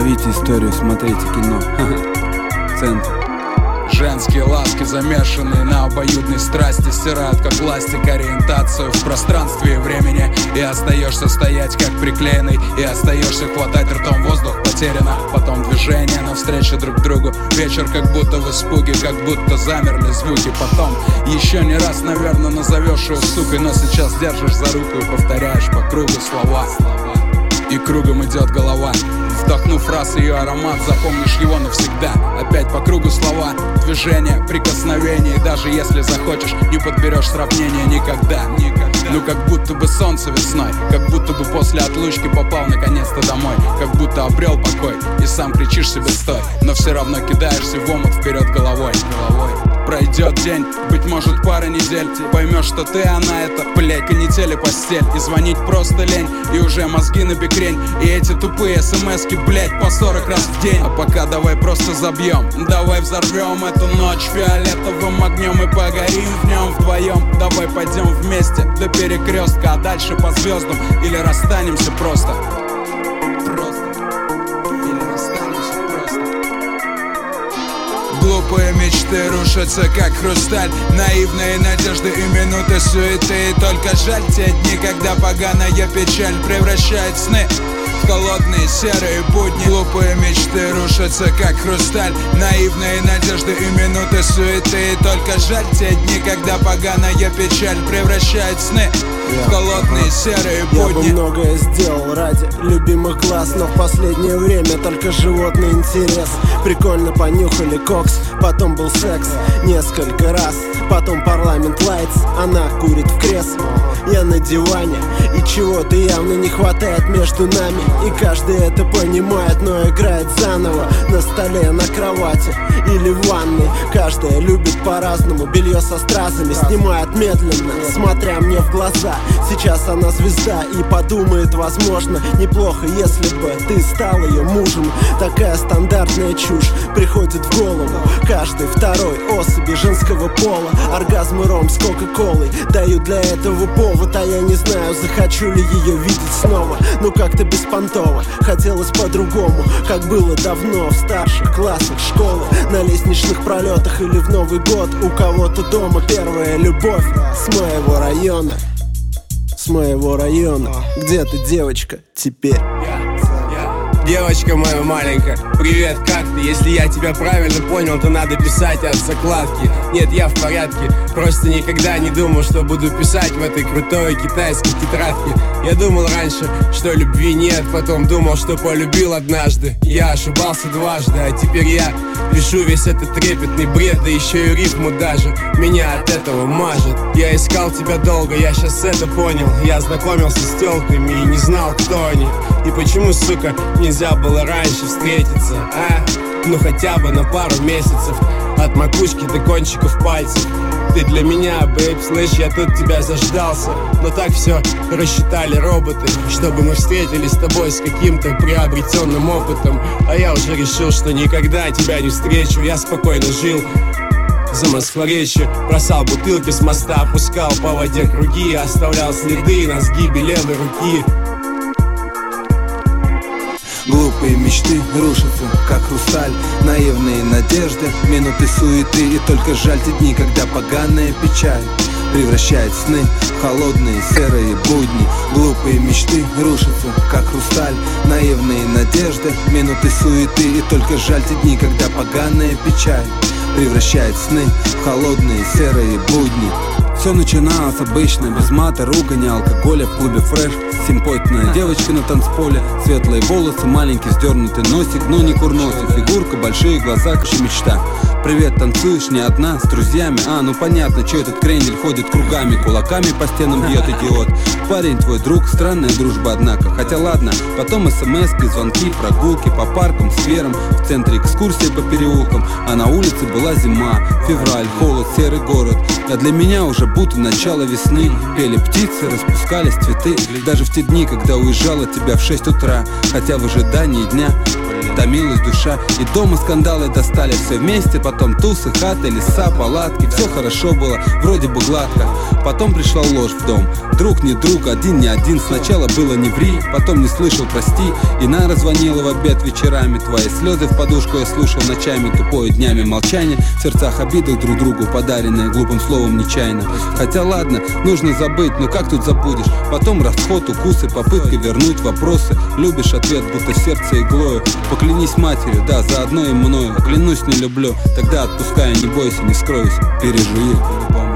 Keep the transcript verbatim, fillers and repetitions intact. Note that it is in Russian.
Ловите историю, смотрите кино. Центр. Женские ласки, замешанные на обоюдной страсти, стирают как ластик ориентацию в пространстве и времени. И остаешься стоять как приклеенный, и остаешься хватать ртом воздух, потеряно. Потом движение навстречу друг другу. Вечер как будто в испуге, как будто замерли звуки. Потом еще не раз, наверное, назовешь ее сукой, но сейчас держишь за руку и повторяешь по кругу слова. И кругом идет голова. Вдохнув раз ее аромат, запомнишь его навсегда. Опять по кругу слова, движения, прикосновения. И даже если захочешь, не подберешь сравнения никогда, никогда. Ну как будто бы солнце весной, как будто бы после отлучки попал наконец-то домой, как будто обрел покой и сам кричишь себе стой, но все равно кидаешься в омут вперед головой, головой. Пройдет день, быть может пара недель, поймешь, что ты, она это, блядь, канители постель. И звонить просто лень, и уже мозги на бекрень. И эти тупые смски, блядь, по сорок раз в день. А пока давай просто забьем, давай взорвем эту ночь фиолетовым огнем и погорим в нем вдвоем. Давай пойдем вместе до перекрестка, а дальше по звездам. Или расстанемся просто. Глупые мечты рушатся как хрусталь, наивные надежды и минуты суеты. И только жаль те дни, когда поганая печаль превращает сны в холодные серые будни. Глупые мечты рушатся как хрусталь, наивные надежды и минуты суеты. И только жаль те дни, когда поганая печаль превращает сны в холодные серые будни. Я бы многое сделал ради любимых глаз, но в последнее время только животный интерес. Прикольно понюхали кокс, потом был секс несколько раз, потом парламент лайтс, она курит в кресле, я на диване, и чего-то явно не хватает между нами. И каждый это понимает, но играет заново на столе, на кровати или в ванной. Каждая любит по-разному, белье со стразами снимает медленно, смотря мне в глаза. Сейчас она звезда и подумает, возможно, неплохо, если бы ты стал ее мужем. Такая стандартная чушь приходит в голову каждой второй особи женского пола. Оргазм и ром с кока-колой дают для этого повод, а я не знаю, захочу ли ее видеть снова. Ну как-то беспонтово, хотелось по-другому, как было давно в старших классах школы, на лестничных пролетах или в Новый год у кого-то дома. Первая любовь с моего района, с моего района. Где ты, девочка, теперь? Девочка моя маленькая, привет, как ты? Если я тебя правильно понял, то надо писать от закладки. Нет, я в порядке, просто никогда не думал, что буду писать в этой крутой китайской тетрадке. Я думал раньше, что любви нет, потом думал, что полюбил однажды. Я ошибался дважды, а теперь я пишу весь этот трепетный бред, да еще и рифму даже. Меня от этого мажет. Я искал тебя долго, я сейчас это понял. Я знакомился с тёлками и не знал, кто они. И почему, сука, нельзя было раньше встретиться, а? Ну хотя бы на пару месяцев, от макушки до кончиков пальцев. Ты для меня, бэйб, слышь, я тут тебя заждался. Но так все рассчитали роботы, чтобы мы встретились с тобой с каким-то приобретенным опытом. А я уже решил, что никогда тебя не встречу. Я спокойно жил за Москворечье, бросал бутылки с моста, опускал по воде круги, оставлял следы на сгибе левой руки. Глупые мечты рушатся, как хрусталь, наивные надежды, минуты суеты. И только жаль те дни, когда поганая печаль превращает сны в холодные серые будни. Глупые мечты рушатся, как хрусталь, наивные надежды, минуты суеты. И только жаль те дни, когда поганая печаль превращает сны в холодные серые будни. Все начиналось обычно, без мата, ругани, алкоголя в клубе фреш. Симпотная девочка на танцполе, светлые волосы, маленький сдернутый носик, но не курносый, фигурка, большие глаза, как мечта. Привет, танцуешь не одна, с друзьями? А, ну понятно, че этот крендель ходит кругами, кулаками по стенам бьет, идиот. Парень твой друг, странная дружба, однако. Хотя ладно, потом смски, звонки, прогулки по паркам, скверам, в центре экскурсии по переулкам. А на улице была зима, февраль, холод, серый город. А для меня уже будто начало весны. Пели птицы, распускались цветы. Даже в те дни, когда уезжал от тебя в шесть утра, хотя в ожидании дня томилась душа. И дома скандалы достали все вместе. Потом тусы, хаты, леса, палатки. Все хорошо было, вроде бы гладко. Потом пришла ложь в дом. Друг не друг, один не один. Сначала было не ври, потом не слышал прости. И Нара звонила в обед вечерами. Твои слезы в подушку я слушал ночами. Тупое днями молчание. В сердцах обиды друг другу, подаренные глупым словом нечаянно. Хотя ладно, нужно забыть, но как тут забудешь? Потом расход, укусы, попытка вернуть вопросы. Любишь ответ, будто сердце иглою. Поклянись матерью, да, заодно и мною. Клянусь, не люблю, тогда отпускай, не бойся, не скроюсь. Пережую по-любому.